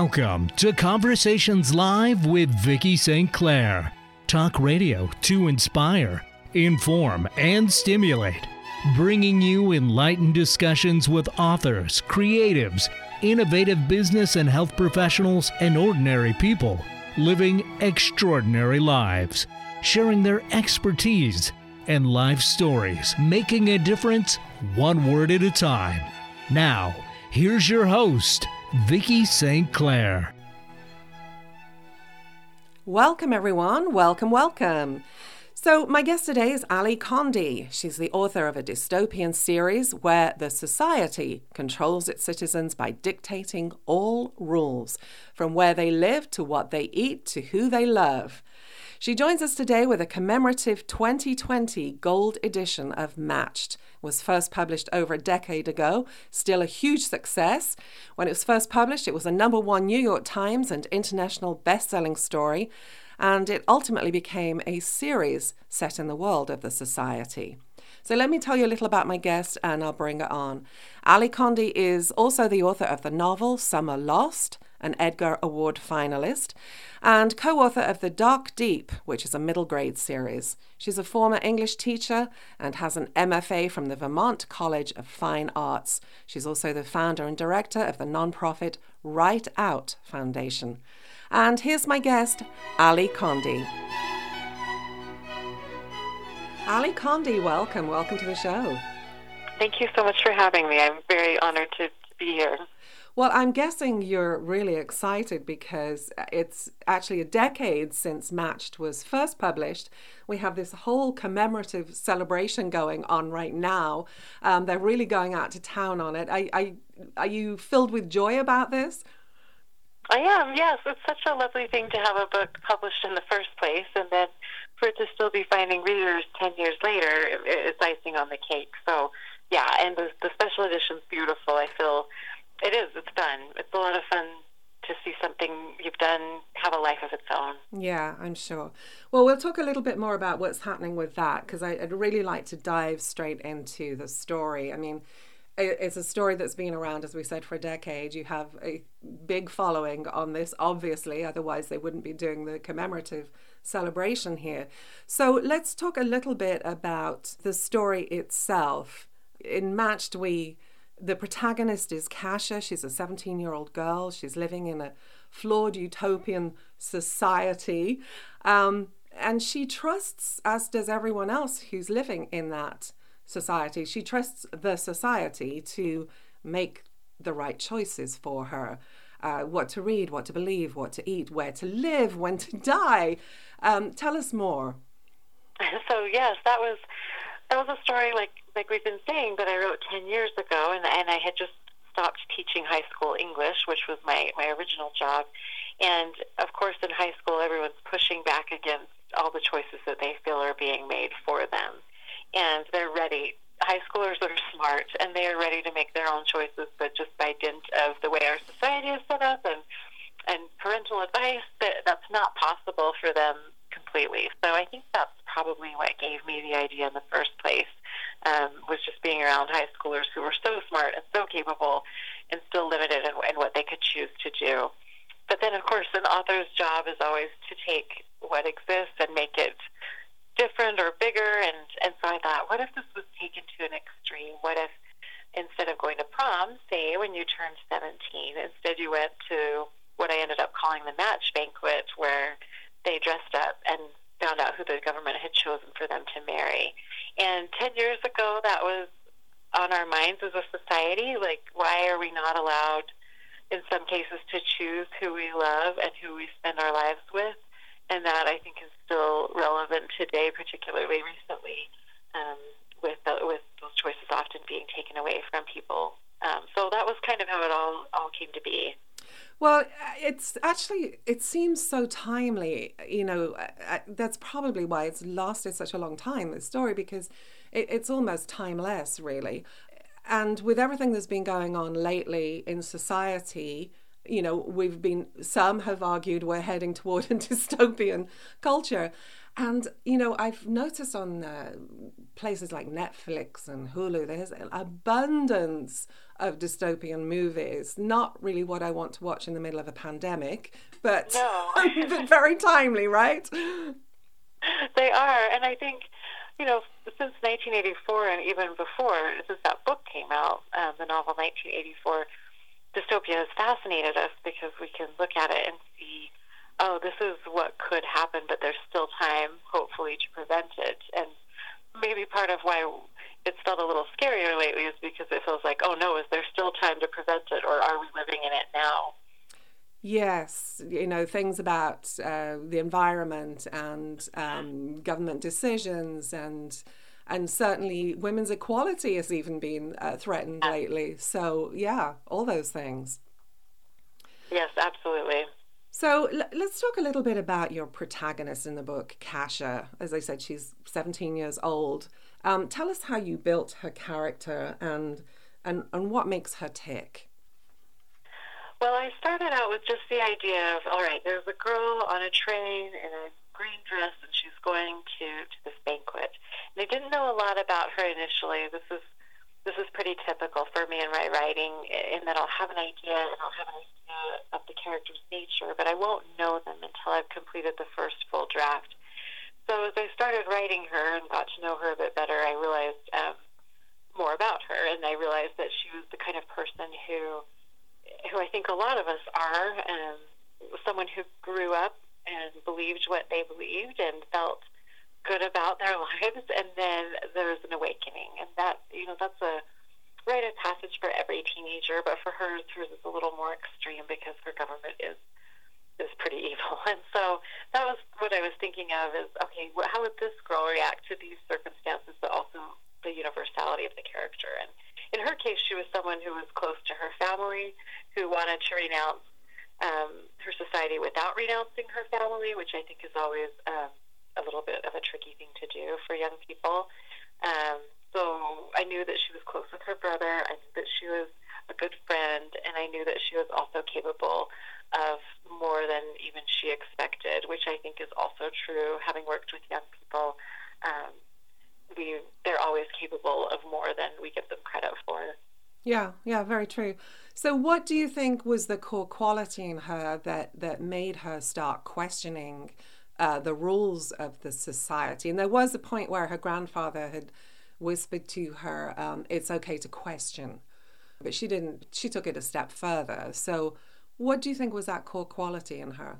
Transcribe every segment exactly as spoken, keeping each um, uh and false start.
Welcome to Conversations Live with Vicki Saint Clair. Talk radio to inspire, inform, and stimulate. Bringing you enlightened discussions with authors, creatives, innovative business and health professionals, and ordinary people living extraordinary lives, sharing their expertise and life stories, making a difference one word at a time. Now, here's your host, Vicki Saint Clair. Welcome, everyone. Welcome, welcome. So my guest today is Ali Condie. She's the author of a dystopian series where the society controls its citizens by dictating all rules, from where they live to what they eat to who they love. She joins us today with a commemorative twenty twenty gold edition of Matched. It was first published over a decade ago, still a huge success. When it was first published, it was a number one New York Times and international best-selling story, and it ultimately became a series set in the world of the society. So let me tell you a little about my guest, and I'll bring it on. Ali Condie is also the author of the novel Summer Lost, an Edgar Award finalist, and co-author of The Dark Deep, which is a middle grade series. She's a former English teacher and has an M F A from the Vermont College of Fine Arts. She's also the founder and director of the nonprofit Right Out Foundation. And here's my guest, Ali Condie. Ali Condie, welcome. Welcome to the show. Thank you so much for having me. I'm very honored to be here. Well, I'm guessing you're really excited because it's actually a decade since Matched was first published. We have this whole commemorative celebration going on right now. Um, they're really going out to town on it. Are, are, are you filled with joy about this? I am, yes. It's such a lovely thing to have a book published in the first place, and then for it to still be finding readers ten years later, it's icing on the cake. So, yeah, and the, the special edition's beautiful. I feel it is. It's done. It's a lot of fun to see something you've done have a life of its own. Yeah, I'm sure. Well, we'll talk a little bit more about what's happening with that, because I'd really like to dive straight into the story. I mean, it's a story that's been around, as we said, for a decade. You have a big following on this, obviously, otherwise they wouldn't be doing the commemorative celebration here. So let's talk a little bit about the story itself. In Matched, we, the protagonist is Kasia. She's a seventeen-year-old girl. She's living in a flawed utopian society. Um, and she trusts, as does everyone else who's living in that society, she trusts the society to make the right choices for her. Uh, what to read, what to believe, what to eat, where to live, when to die. Um, tell us more. So yes, that was that was a story like like we've been saying that I wrote ten years ago, and and I had just stopped teaching high school English, which was my my original job. And of course, in high school, everyone's pushing back against all the choices that they feel are being made for them. And they're ready. High schoolers are smart, and they are ready to make their own choices, but just by dint of the way our society is set up and and parental advice, that that's not possible for them completely. So I think that's probably what gave me the idea in the first place, um, was just being around high schoolers who were so smart and so capable and still limited in, in what they could choose to do. But then, of course, an author's job is always to take what exists and make it different or bigger, and, and so I thought, what if this was taken to an extreme? What if instead of going to prom, say when you turned seventeen, instead you went to what I ended up calling the match banquet, where they dressed up and found out who the government had chosen for them to marry. And ten years ago, that was on our minds as a society. Like, why are we not allowed, in some cases, to choose who we love and who we spend our lives with? And that, I think, is still relevant today, particularly recently, um, with the, with those choices often being taken away from people. Um, so that was kind of how it all, all came to be. Well, it's actually, it seems so timely, you know, that's probably why it's lasted such a long time, this story, because it, it's almost timeless, really. And with everything that's been going on lately in society, you know, we've been, some have argued we're heading toward a dystopian culture. And, you know, I've noticed on uh, places like Netflix and Hulu, there's an abundance of dystopian movies. Not really what I want to watch in the middle of a pandemic, but, no. but very timely, right? They are. And I think, you know, since nineteen eighty-four and even before, since that book came out, um, the novel nineteen eighty-four, dystopia has fascinated us because we can look at it and see, oh, this is what could happen, but there's still time, hopefully, to prevent it. And maybe part of why it's felt a little scarier lately is because it feels like, oh, no, is there still time to prevent it, or are we living in it now? Yes, you know, things about uh, the environment and um, government decisions, and and certainly women's equality has even been uh, threatened yeah. lately. So, yeah, all those things. Yes, absolutely. So l- let's talk a little bit about your protagonist in the book, Kasia. As I said, she's seventeen years old. Um, tell us how you built her character and, and, and what makes her tick. Well, I started out with just the idea of, all right, there's a girl on a train in a green dress, and she's going to, to this banquet. And I didn't know a lot about her initially. This is this is pretty typical for me in my writing, in that I'll have an idea, and I'll have an idea of the character's nature, but I won't know them until I've completed the first full draft. So as I started writing her and got to know her a bit better, I realized um, more about her, and I realized that she was the kind of person who who I think a lot of us are, um, someone who grew up and believed what they believed and felt good about their lives, and then there was an awakening. And that, you know, that's a rite of passage for every teenager, but for her, hers is a little more extreme because her government is is pretty evil. And so that was what I was thinking of is, okay, how would this girl react to these circumstances, but also the universality of the character? And in her case, she was someone who was close to her family, who wanted to renounce um, her society without renouncing her family, which I think is always um, a little bit of a tricky thing to do for young people. Um, so I knew that she was close with her brother. I knew that she was a good friend, and I knew that she was also capable of more than even she expected, which I think is also true. Having worked with young people, um, we they're always capable of more than we give them credit for. Yeah, yeah, very true. So what do you think was the core quality in her that, that made her start questioning uh, the rules of the society? And there was a point where her grandfather had whispered to her, um, it's okay to question, but she didn't, she took it a step further. So what do you think was that core quality in her?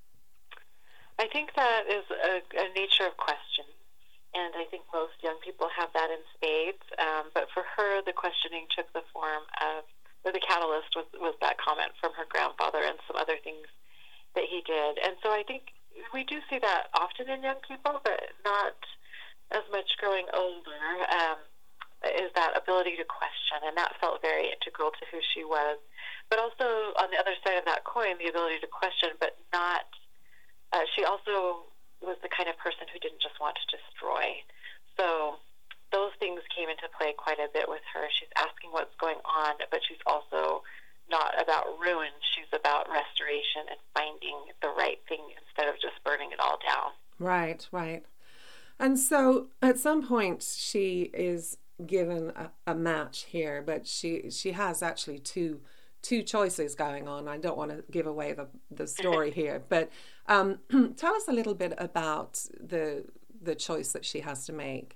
I think that is a, a nature of question. And I think most young people have that in spades. Um, but for her, the questioning took the form of, or the catalyst was, was that comment from her grandfather and some other things that he did. And so I think we do see that often in young people, but not as much growing older, um, is that ability to question. And that felt very integral to who she was. But also on the other side of that coin, the ability to question, but not, uh, she also was the kind of person who didn't just want to destroy. So those things came into play quite a bit with her. She's asking what's going on, but she's also not about ruin. She's about restoration and finding the right thing instead of just burning it all down. Right, right. And so at some point she is given a, a match here, but she she has actually two two choices going on. I don't want to give away the, the story here, but um, tell us a little bit about the the choice that she has to make.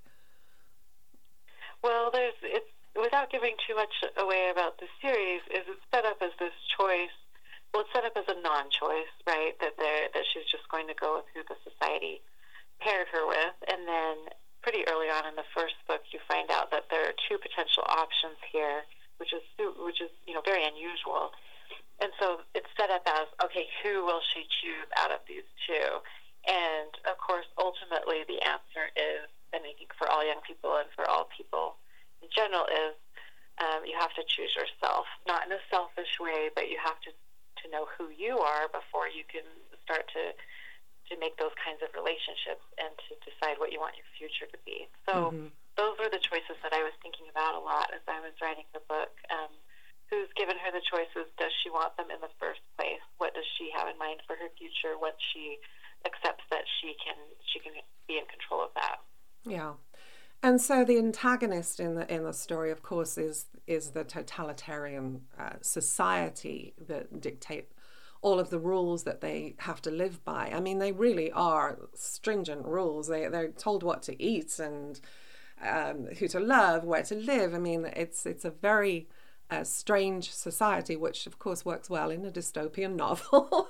Well, there's it's without giving too much away about the series, is it's set up as this choice. Well, it's set up as a non-choice, right? That there that she's just going to go with who the society paired her with, and then pretty early on in the first book, you find out that there are two potential options here, which is which is you know very unusual. And so it's set up as, okay, who will she choose out of these two? And of course, ultimately, the answer is, and I think for all young people and for all people in general, is um, you have to choose yourself, not in a selfish way, but you have to to know who you are before you can start to to make those kinds of relationships and to decide what you want your future to be. So mm-hmm. those were the choices that I was thinking about a lot as I was writing the book. Um, who's given her the choices? Does she want them in the first place? What does she have in mind for her future once she accepts that she can she can be in control of that? Yeah. And so the antagonist in the in the story, of course, is is the totalitarian uh, society that dictate all of the rules that they have to live by. I mean, they really are stringent rules. They they're told what to eat and um, who to love, where to live. I mean, it's it's a very uh, strange society, which of course works well in a dystopian novel.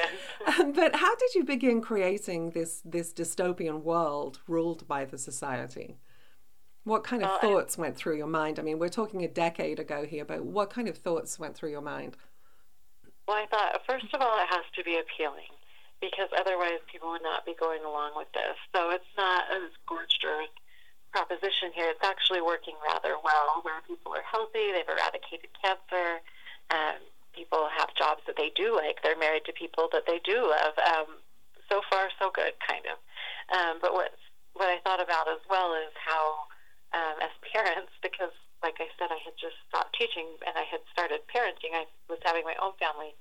But how did you begin creating this this dystopian world ruled by the society? What kind of uh, thoughts went through your mind? I mean, we're talking a decade ago here, but what kind of thoughts went through your mind? Well, I thought, first of all, it has to be appealing, because otherwise people would not be going along with this. So it's not a scorched earth proposition here. It's actually working rather well, where people are healthy, they've eradicated cancer, um, people have jobs that they do like, they're married to people that they do love. Um, so far, so good, kind of. Um, but what, what I thought about as well is how Um, as parents, because like I said, I had just stopped teaching and I had started parenting. I was having my own family.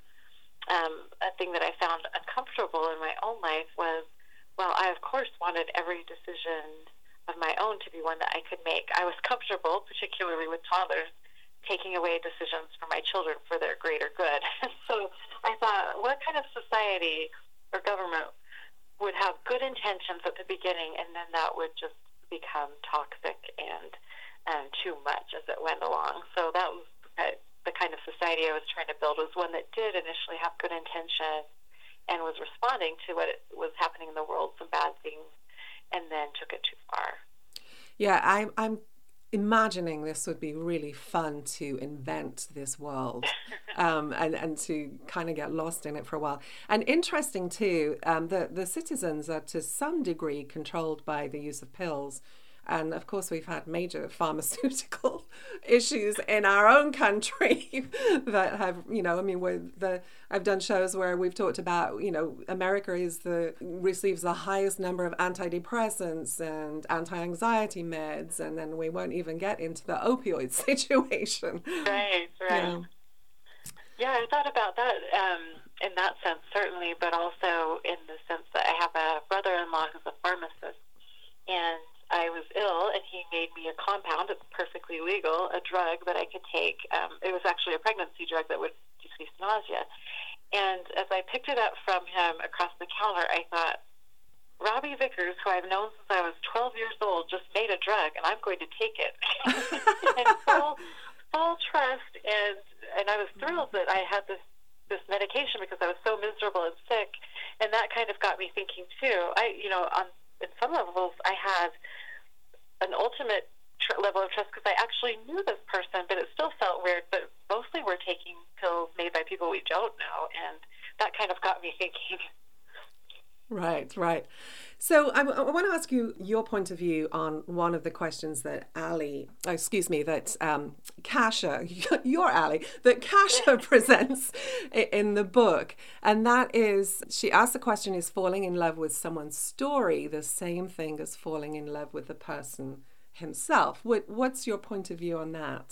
Um, a thing that I found uncomfortable in my own life was, well, I of course wanted every decision of my own to be one that I could make. I was comfortable, particularly with toddlers, taking away decisions for my children for their greater good. So I thought, what kind of society or government would have good intentions at the beginning, and then that would just become toxic and um, too much as it went along. So that was the kind of society I was trying to build, was one that did initially have good intention and was responding to what was happening in the world, some bad things, and then took it too far. Yeah, I'm, I'm imagining this would be really fun to invent this world um, and, and to kind of get lost in it for a while. And interesting too, um, the, the citizens are to some degree controlled by the use of pills. And of course, we've had major pharmaceutical issues in our own country that have, you know, I mean, where the I've done shows where we've talked about, you know, America is the receives the highest number of antidepressants and anti-anxiety meds, and then we won't even get into the opioid situation. Right, right. Yeah, yeah I thought about that um, in that sense, certainly, but also in the sense that I have a brother-in-law who's a pharmacist, and I was ill, and he made me a compound. It's perfectly legal, a drug that I could take. Um, it was actually a pregnancy drug that would decrease nausea. And as I picked it up from him across the counter, I thought, Robbie Vickers, who I've known since I was twelve years old, just made a drug, and I'm going to take it. And full, full trust, and and I was thrilled that I had this this medication because I was so miserable and sick, and that kind of got me thinking too. I, you know, on in some levels, I had an ultimate tr- level of trust because I actually knew this person, but it still felt weird. But mostly we're taking pills made by people we don't know, and that kind of got me thinking. Right, right. So I, I want to ask you your point of view on one of the questions that Ali, oh, excuse me, that um, Kasia, your Ali, that Kasia presents in the book. And that is, she asks the question, is falling in love with someone's story the same thing as falling in love with the person himself? What, what's your point of view on that?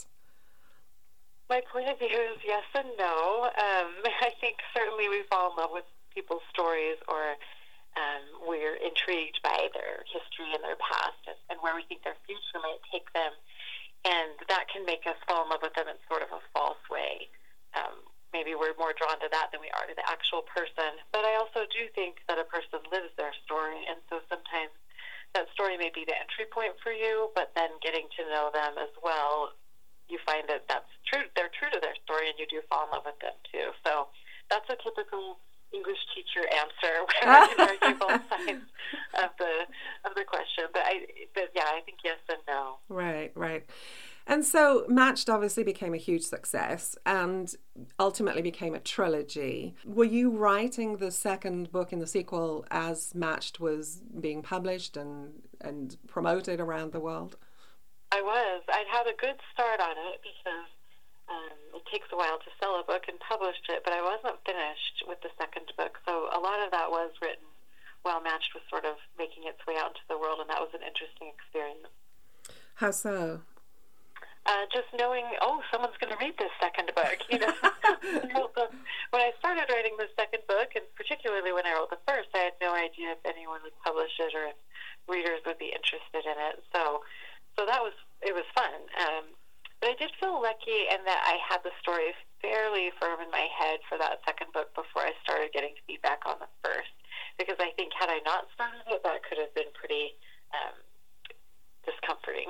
My point of view is yes and no. Um, I think certainly we fall in love with people's stories, or Um, we're intrigued by their history and their past, and, and where we think their future might take them. And that can make us fall in love with them in sort of a false way. Um, maybe we're more drawn to that than we are to the actual person. But I also do think that a person lives their story, and so sometimes that story may be the entry point for you, but then getting to know them as well, you find that that's true. They're true to their story, and you do fall in love with them too. So that's a typical English teacher answer where I can argue both sides of the of the question. But I, but yeah, I think yes and no. Right, right. And so Matched obviously became a huge success and ultimately became a trilogy. Were you writing the second book in the sequel as Matched was being published and, and promoted around the world? I was. I'd had a good start on it because Um, it takes a while to sell a book and publish it, but I wasn't finished with the second book. So a lot of that was written while Matched was sort of making its way out into the world, and that was an interesting experience. How so? Uh, just knowing, oh, someone's going to read this second book. You know, when I started writing the second book, and particularly when I wrote the first, I had no idea if anyone would publish it or if readers would be interested in it. So so that was, it was fun. Um, but I did feel lucky in that I had the story fairly firm in my head for that second book before I started getting feedback on the first. Because I think had I not started it, that could have been pretty um, discomforting.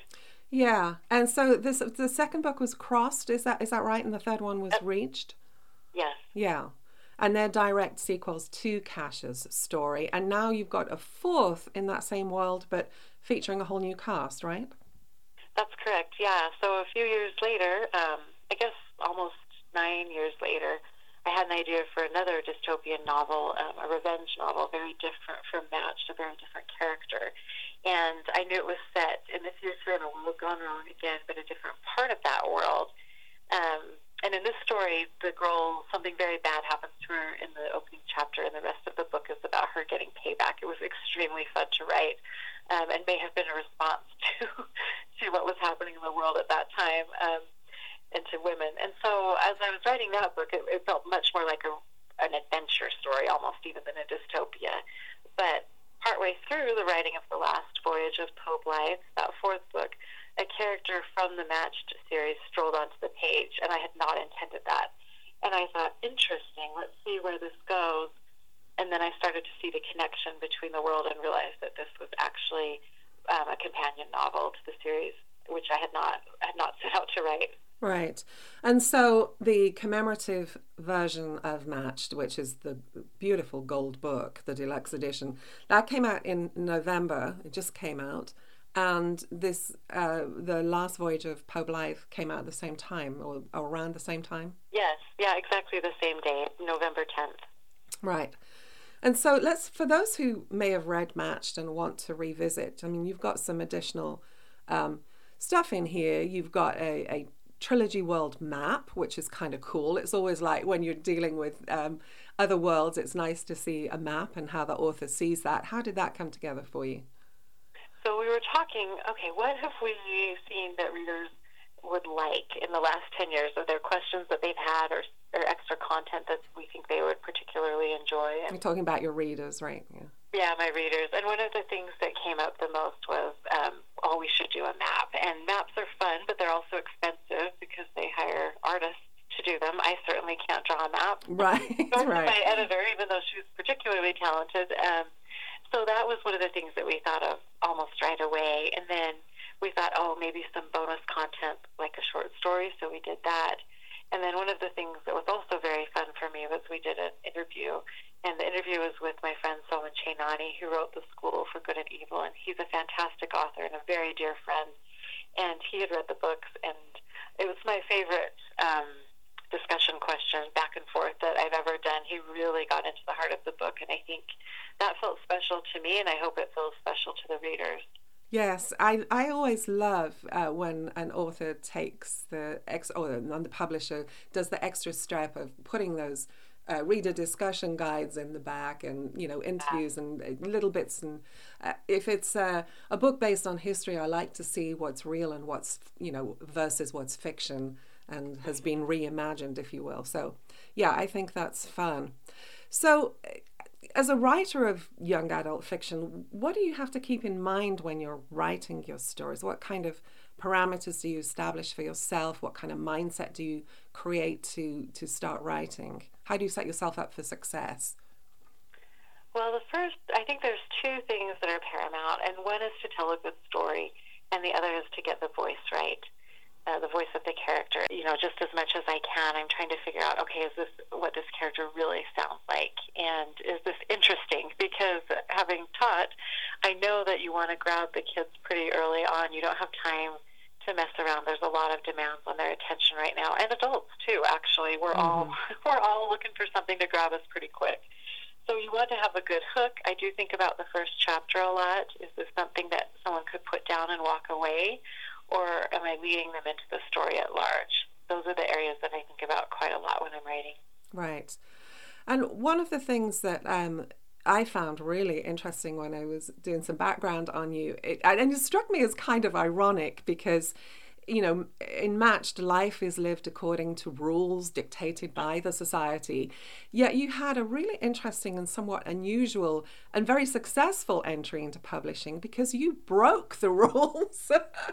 Yeah, and so this the second book was Crossed, is that is that right? And the third one was Yep. Reached? Yes. Yeah, and they're direct sequels to Cash's story. And now you've got a fourth in that same world, but featuring a whole new cast, right? That's correct, yeah. So a few years later, um, I guess almost nine years later, I had an idea for another dystopian novel, um, a revenge novel, very different from Matched, a very different character. And I knew it was set in the future in a world gone wrong again, but a different part of that world. Um, and in this story, the girl, something very bad happens to her in the opening chapter, and the rest of the book is about her getting payback. It was extremely fun to write, um, and may have been a response to to what was happening in the world at that time, um, and to women. And so as I was writing that book, it, it felt much more like a, an adventure story, almost even than a dystopia. But partway through the writing of The Last Voyage of Poe Blythe, that fourth book, a character from the Matched series strolled onto the page, and I had not intended that. And I thought, interesting, let's see where this goes. And then I started to see the connection between the world and realized that this was actually um, a companion novel to the series, which I had not had not set out to write. Right. And so the commemorative version of Matched, which is the beautiful gold book, the deluxe edition, that came out in November. It just came out. And this, uh, the Last Voyage of Poe Blythe came out at the same time, or, or around the same time? Yes, yeah, exactly the same day, November tenth. Right. And so let's, for those who may have read Matched and want to revisit, I mean, you've got some additional um, stuff in here. You've got a, a trilogy world map, which is kind of cool. It's always like when you're dealing with um, other worlds, it's nice to see a map and how the author sees that. How did that come together for you? So we were talking, okay, what have we seen that readers would like in the last ten years? Are there questions that they've had or, or extra content that we think they would particularly enjoy? And, You're talking about your readers, right? Yeah. yeah, my readers. And one of the things that came up the most was, um, oh, we should do a map. And maps are fun, but they're also expensive because they hire artists to do them. I certainly can't draw a map. Right, Nor right. my editor, even though she was particularly talented. Um, so that was one of the things that we thought of almost right away. And then we thought, oh, maybe some bonus content like a short story, so we did that. And then one of the things that was also very fun for me was we did an interview, and the interview was with my friend Solomon Chainani, who wrote The School for Good and Evil, and he's a fantastic author and a very dear friend. And he had read the books, and it was my favorite um, discussion question back and forth that I've ever done. He really got into the heart of the book, and I think that felt special to me, and I hope it feels special to the readers. Yes, I, I always love uh, when an author takes the ex or the publisher does the extra step of putting those uh, reader discussion guides in the back, and you know interviews and uh, little bits. And uh, if it's uh, a book based on history, I like to see what's real and what's you know versus what's fiction and has been reimagined, if you will. So yeah, I think that's fun. So as a writer of young adult fiction, what do you have to keep in mind when you're writing your stories? What kind of parameters do you establish for yourself? What kind of mindset do you create to, to start writing? How do you set yourself up for success? Well, the first, I think there's two things that are paramount, and one is to tell a good story, and the other is to get the voice right. Uh, the voice of the character, you know, just as much as I can, I'm trying to figure out, okay, is this what this character really sounds like? And is this interesting? Because having taught, I know that you want to grab the kids pretty early on. You don't have time to mess around. There's a lot of demands on their attention right now, and adults too, actually. We're Mm-hmm. all we're all looking for something to grab us pretty quick. So you want to have a good hook. I do think about the first chapter a lot. Is this something that someone could put down and walk away? Or am I leading them into the story at large? Those are the areas that I think about quite a lot when I'm writing. Right. And one of the things that um, I found really interesting when I was doing some background on you, it, and it struck me as kind of ironic because you know, in Matched, life is lived according to rules dictated by the society. Yet you had a really interesting and somewhat unusual and very successful entry into publishing because you broke the rules.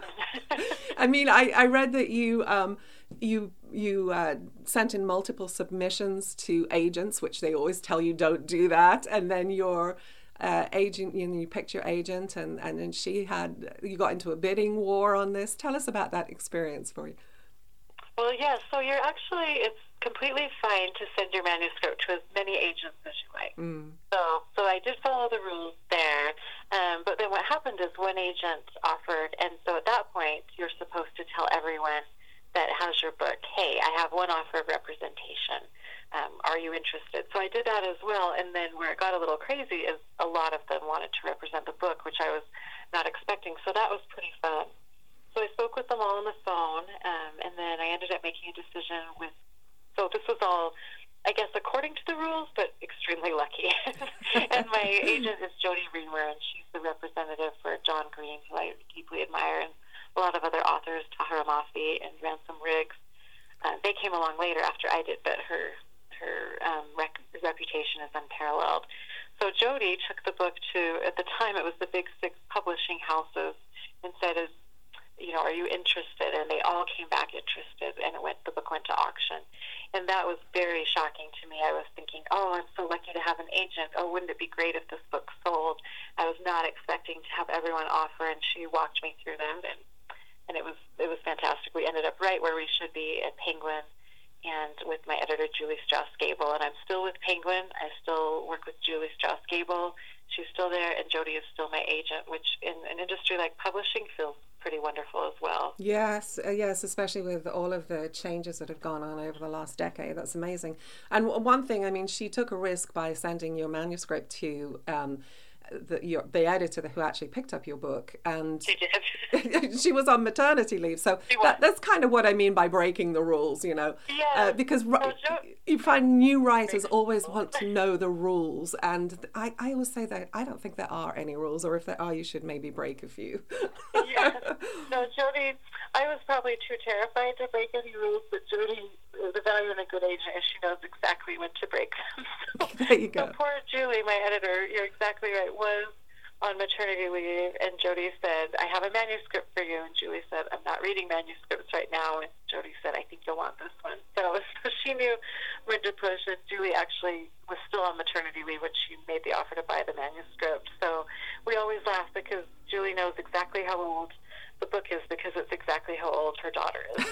I mean, I, I read that you um, you you uh, sent in multiple submissions to agents, which they always tell you don't do that, and then your Uh, agent, you know, you picked your agent, and, and then she had, you got into a bidding war on this. Tell us about that experience for you. Well, yes. So you're actually, it's completely fine to send your manuscript to as many agents as you like. Mm. So, so I did follow the rules there. Um, but then what happened is one agent offered, and so at that point, you're supposed to tell everyone that has your book, hey, I have one offer of representation. Um, are you interested? So I did that as well, and then where it got a little crazy is a lot of them wanted to represent the book, which I was not expecting, so that was pretty fun. So I spoke with them all on the phone, um, and then I ended up making a decision with, so this was all, I guess, according to the rules, but extremely lucky. And my agent is Jody Reamer, and she's the representative for John Green, who I deeply admire, and a lot of other authors, Tahira Mafi and Ransom Riggs. Uh, they came along later after I did, but her her um, rec- reputation is unparalleled. So Jody took the book to, at the time it was the big six publishing houses, and said, "Is you know, are you interested?" And they all came back interested, and it went, the book went to auction. And that was very shocking to me. I was thinking, oh, I'm so lucky to have an agent. Oh, wouldn't it be great if this book sold? I was not expecting to have everyone offer, and she walked me through that, and and it was it was fantastic. We ended up right where we should be at Penguin, and with my editor, Julie Strauss-Gable. And I'm still with Penguin. I still work with Julie Strauss-Gable. She's still there, and Jody is still my agent, which in an industry like publishing feels pretty wonderful as well. Yes, uh, yes, especially with all of the changes that have gone on over the last decade. That's amazing. And w- one thing, I mean, she took a risk by sending your manuscript to um, the, your, the editor who actually picked up your book, and She did. she was on maternity leave. So that, that's kind of what I mean by breaking the rules, you know. Yeah. Uh, because So Jo- you find new writers always want to know the rules, and I, I always say that I don't think there are any rules, or if there are, you should maybe break a few. Yeah. No, Jody, I was probably too terrified to break any rules, but Jody, the value in a good agent is she knows exactly when to break them. So, there you go. So poor Julie, my editor, you're exactly right, was on maternity leave, and Jody said, I have a manuscript for you, and Julie said, I'm not reading manuscripts right now, and Jody said, I think you'll want this one. So, so she knew when to push, and Julie actually was still on maternity leave when she made the offer to buy the manuscript. So we always laugh because Julie knows exactly how old the book is, because it's exactly how old her daughter is.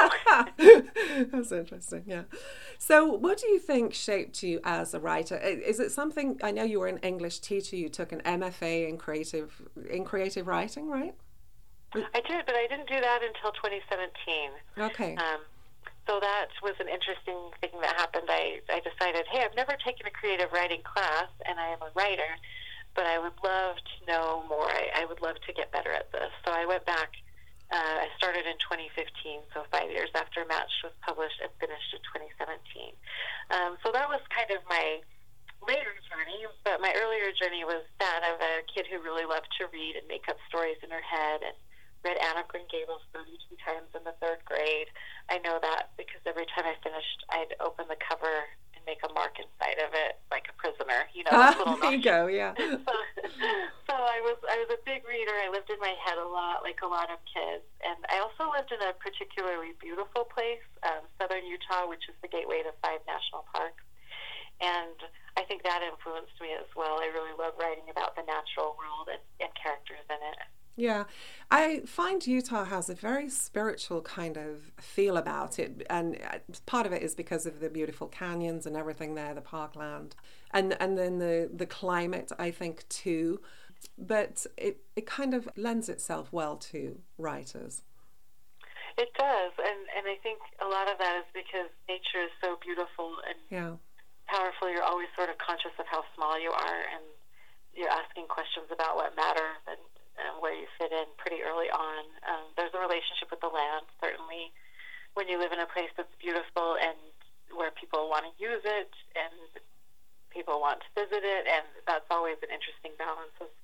So. That's interesting, yeah. So what do you think shaped you as a writer? Is it something, I know you were an English teacher, you took an M F A in creative in creative writing, right? I did, but I didn't do that until twenty seventeen. Okay. Um, so that was an interesting thing that happened. I, I decided, hey, I've never taken a creative writing class, and I am a writer, but I would love to know more. I, I would love to get better at this. So I went back. Uh, I started in twenty fifteen, so five years after Matched was published, and finished in twenty seventeen. Um, so that was kind of my later journey, but my earlier journey was that of a kid who really loved to read and make up stories in her head, and read Anne of Green Gables thirty-two times in the third grade. I know that because every time I finished, I'd open the cover and make a mark inside of it, like a prisoner, you know. Ah, little there you go, yeah. so, so I was I was a big reader. I lived in my head a lot, like a lot of kids. And I also lived in a particularly beautiful place, um, southern Utah, which is the gateway to five national parks. And I think that influenced me as well. I really love writing about the natural world and, and characters in it. Yeah, I find Utah has a very spiritual kind of feel about it, and part of it is because of the beautiful canyons and everything there, the parkland, and and then the, the climate, I think, too. But it, it kind of lends itself well to writers. It does, and, and I think a lot of that is because nature is so beautiful and yeah. powerful. You're always sort of conscious of how small you are, and you're asking questions about what matters and and where you fit in pretty early on. Um, there's a relationship with the land, certainly, when you live in a place that's beautiful and where people want to use it and people want to visit it, and that's always an interesting balance as well.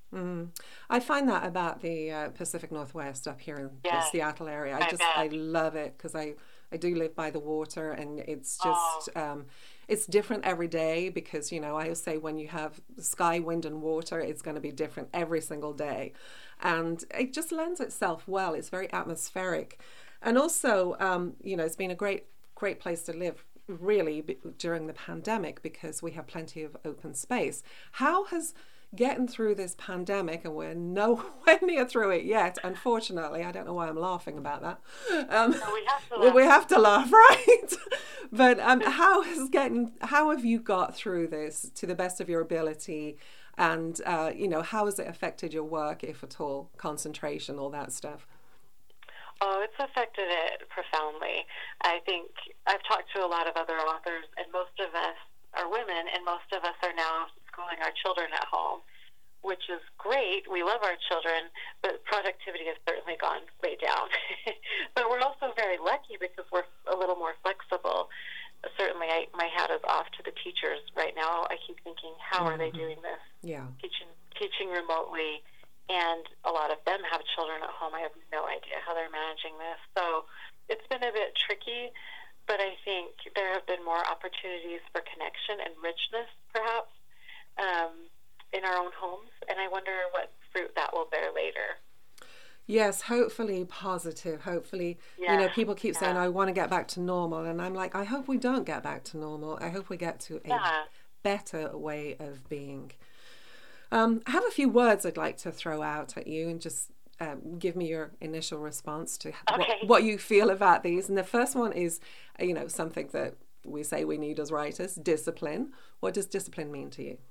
Mm. I find that about the uh, Pacific Northwest up here in Yeah. the Seattle area. I I just, bet. I love it because I, I do live by the water, and it's Oh. just, um, it's different every day because, you know, I always say when you have sky, wind, and water, it's going to be different every single day. And it just lends itself well. It's very atmospheric. And also, um, you know, it's been a great, great place to live really b- during the pandemic because we have plenty of open space. How has getting through this pandemic, and we're nowhere near through it yet, unfortunately. I don't know why I'm laughing about that. Um, No, we have to well, laugh. we have to laugh, right? But um, how has getting, how have you got through this to the best of your ability? And, uh, you know, how has it affected your work, if at all, concentration, all that stuff? Oh, it's affected it profoundly. I think I've talked to a lot of other authors, and most of us are women, and most of us are now schooling our children at home, which is great. We love our children, but productivity has certainly gone way down. But we're also very lucky because we're a little more flexible. Certainly, I, my hat is off to the teachers right now. I keep thinking, how are they doing this? Yeah. Teaching, teaching remotely. And a lot of them have children at home. I have no idea how they're managing this. So it's been a bit tricky, but I think there have been more opportunities for connection and richness, perhaps, um, in our own homes. And I wonder what fruit that will bear later. Yes, hopefully positive. Hopefully, Yeah, you know, people keep yeah. saying, I want to get back to normal. And I'm like, I hope we don't get back to normal. I hope we get to a Yeah. better way of being. Um, I have a few words I'd like to throw out at you and just um, give me your initial response to Okay. what, what you feel about these. And the first one is, uh, you know, something that we say we need as writers, discipline. What does discipline mean to you?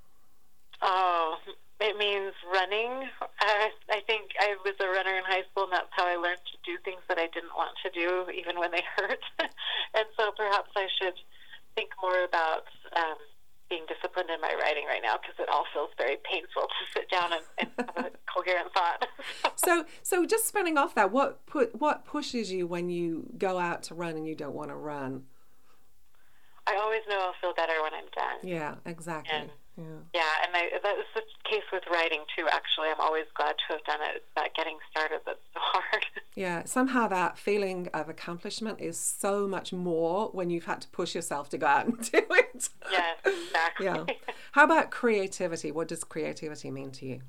Oh, it means running. I, I think I was a runner in high school, and that's how I learned to do things that I didn't want to do, even when they hurt. And so perhaps I should think more about um, being disciplined in my writing right now, because it all feels very painful to sit down and, and have a coherent thought. So, so just spinning off that, what put what pushes you when you go out to run and you don't want to run? I always know I'll feel better when I'm done. Yeah, exactly. And- Yeah. Yeah, and I, that is the case with writing, too, actually. I'm always glad to have done it. It's that getting started that's so hard. Yeah, somehow that feeling of accomplishment is so much more when you've had to push yourself to go out and do it. Yes, exactly. Yeah. How about creativity? What does creativity mean to you?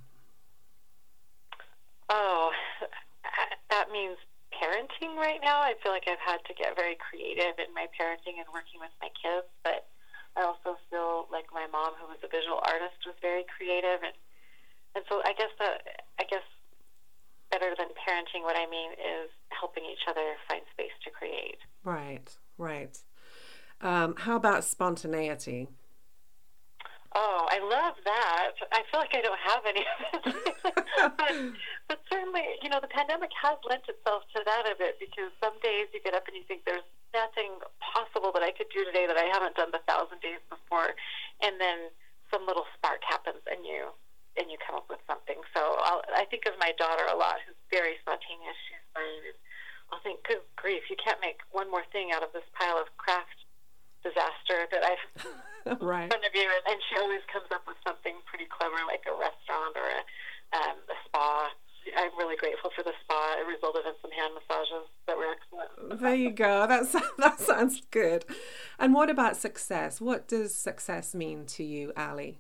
Oh, that means parenting right now. I feel like I've had to get very creative in my parenting and working with my kids, but I also feel like my mom, who was a visual artist, was very creative, and and so I guess that I guess better than parenting, what I mean is helping each other find space to create. Right, right. Um, how about spontaneity? Oh, I love that. I feel like I don't have any of it. but, but certainly, you know, the pandemic has lent itself to that a bit, because some days you get up and you think there's nothing possible that I could do today that I haven't done the thousand days before. And then some little spark happens and you and you come up with something. So I'll, I think of my daughter a lot, who's very spontaneous. She's fine. I'll think, good grief, you can't make one more thing out of this pile of craft disaster that I've Right. in front of you, and she always comes up with something pretty clever, like a restaurant or a, um, a spa. I'm really grateful for the spa. It resulted in some hand massages that were excellent. There you go. That that sounds good. And what about success? What does success mean to you, Ali?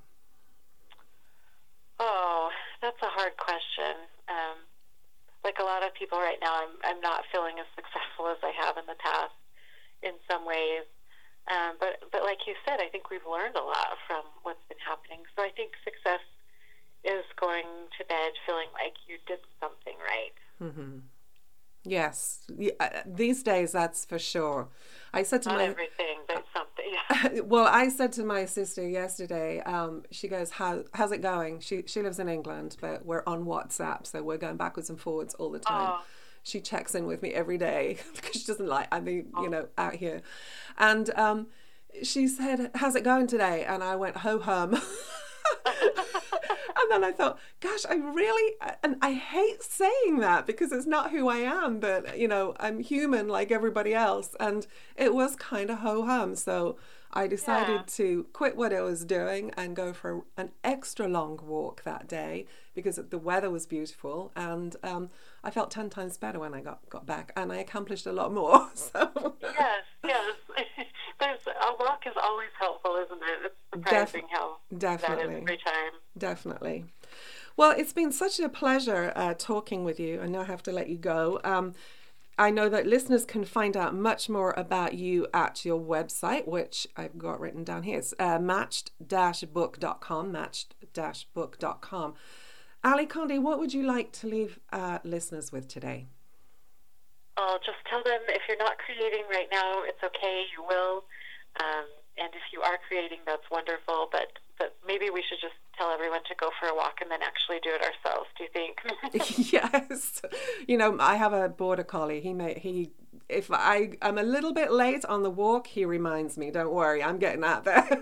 Oh, that's a hard question. Um, like a lot of people right now, I'm I'm not feeling as successful as I have in the past in some ways. Um, but but like you said, I think we've learned a lot from what's been happening. So I think success is going to bed feeling like you did something right. Mm-hmm. Yes. Yeah, these days, that's for sure. I said to Not my everything, but something. well, I said to my sister yesterday. Um, she goes, "How how's it going?" She she lives in England, but we're on WhatsApp, so we're going backwards and forwards all the time. Oh. She checks in with me every day because she doesn't like, I mean, you know, out here. And um, she said, "How's it going today?" And I went, ho hum. And then I thought, gosh, I really, and I hate saying that because it's not who I am, but, you know, I'm human like everybody else. And it was kind of ho-hum. So I decided Yeah. to quit what I was doing and go for an extra long walk that day because the weather was beautiful. And um, I felt ten times better when I got, got back, and I accomplished a lot more. So. Yes, yes. There's, a walk is always helpful, isn't it? It's surprising Def- how definitely. that is every time. Definitely. Well, it's been such a pleasure uh, talking with you. I know I have to let you go. Um, I know that listeners can find out much more about you at your website, which I've got written down here. It's uh, matched dash book dot com, matched dash book dot com. Ali Condé, what would you like to leave uh, listeners with today? I'll just tell them if you're not creating right now, it's okay, you will. Um, and if you are creating, that's wonderful. But, but maybe we should just tell everyone to go for a walk and then actually do it ourselves. Do you think? Yes. You know, I have a border collie. He may, he, if I, I'm a little bit late on the walk, he reminds me, don't worry, I'm getting out there.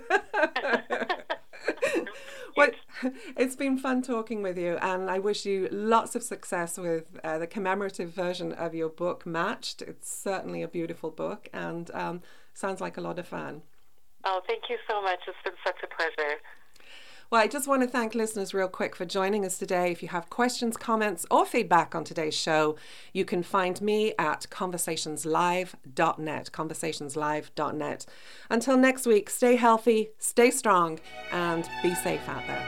Well, it's been fun talking with you, and I wish you lots of success with uh, the commemorative version of your book, Matched. It's certainly a beautiful book, and um, sounds like a lot of fun. Oh, thank you so much. It's been such a pleasure. Well, I just want to thank listeners real quick for joining us today. If you have questions, comments, or feedback on today's show, you can find me at conversations live dot net, conversations live dot net. Until next week, stay healthy, stay strong, and be safe out there.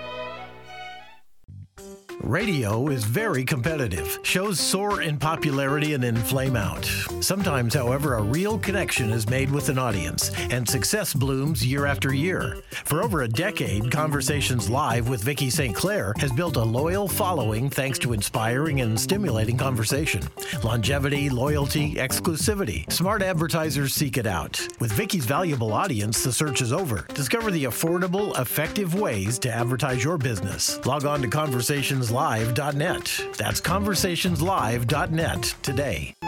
Radio is very competitive. Shows soar in popularity and then flame out. Sometimes, however, a real connection is made with an audience, and success blooms year after year. For over a decade, Conversations Live with Vicki Saint Clair has built a loyal following thanks to inspiring and stimulating conversation. Longevity, loyalty, exclusivity. Smart advertisers seek it out. With Vicki's valuable audience, the search is over. Discover the affordable, effective ways to advertise your business. Log on to conversations live dot net. That's conversations live dot net today.